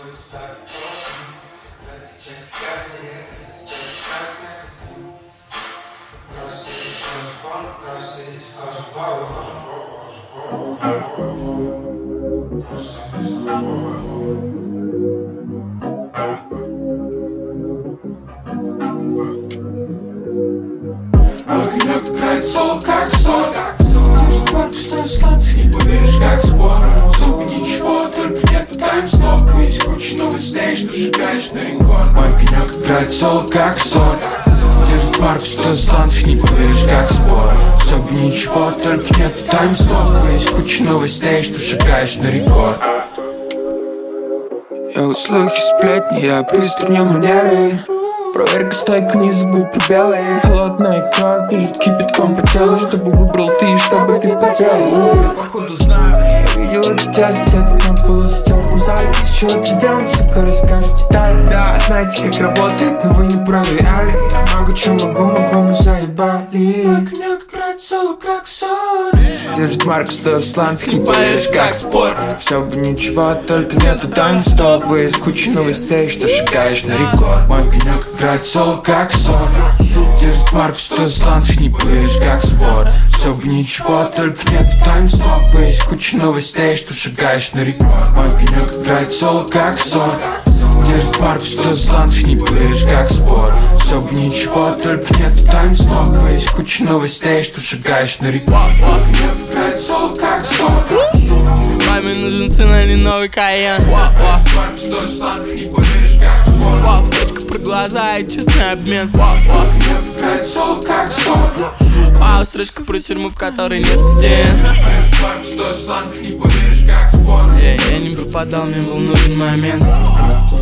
танцуют так. Это часть красная, это часть красная. Кроссы из кожи вон, кроссы из кожи вон. Кроссы из кожи вон. Мой конек играет соло, как соль. Держит марку, стоит сладкий, не поверишь, как спор. Зубы ничего, только нету таймстопа. Есть куча новостей, что шагаешь на рекорд. Мой конек играет соло, как соль. Держит марку, стоит сладкий, не поверишь, как спор. Зубы ничего, только нету таймстопа. Есть куча новостей, что шагаешь на рекорд. Я слухи, сплетни, я приструню манеры. Проверка стойку, не забудь про белые. Холодная кровь бежит кипятком по телу. Чтобы выбрал ты, чтобы ты потел. Походу знаю, я видел дитя затеток на полустертом зале. Из чего ты сделан, сука, расскажешь детали. Да, знаете, как работает, но вы не проверяли. Я много чего могу, мы заебали. Мой конек играет соло, как соль. Держит марку, стоит сланцкий, не поверишь, как спор. Все бы ничего, только нету таймстопа. Есть куча новостей, что шагаешь на рекорд. Мой конек играет соло, как соль. Держит марку, стоит сланцкий, не поверишь, как спор. Все бы ничего, только нету таймстопа. Есть куча новостей, что шагаешь на рекорд. Мой конек играет соло, как соль. Держит марку, стоит сланцкий, не поверишь, как спор. Все бы ничего, только нету таймстопа. Есть куча новостей, что шагаешь на рекорд. Мой конек играет соло, как соль. Маме нужен сын или новый Кайен. Марку, стоит сланцкий, не поверишь, как спор. Строчка про глаза и честный обмен. Мой конек играет соло, как соль. Строчка про тюрьму, в которой нет стен. Марку, стоит сланцкий, не поверишь, как спор. Я не пропадал, мне был нужен момент.